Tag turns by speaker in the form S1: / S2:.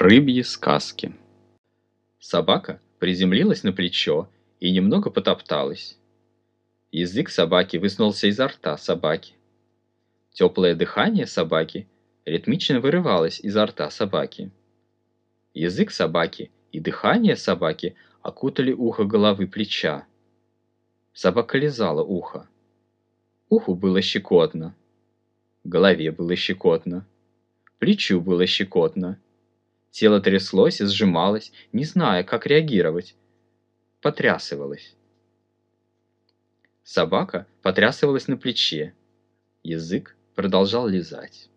S1: Рыбьи сказки. Собака приземлилась на плечо и немного потопталась. Язык собаки высунулся изо рта собаки. Теплое дыхание собаки ритмично вырывалось изо рта собаки. Язык собаки и дыхание собаки окутали ухо головы плеча. Собака лизала ухо. Уху было щекотно. Голове было щекотно. Плечу было щекотно. Тело тряслось и сжималось, не зная, как реагировать. Потрясывалось. Собака потрясывалась на плече. Язык продолжал лизать.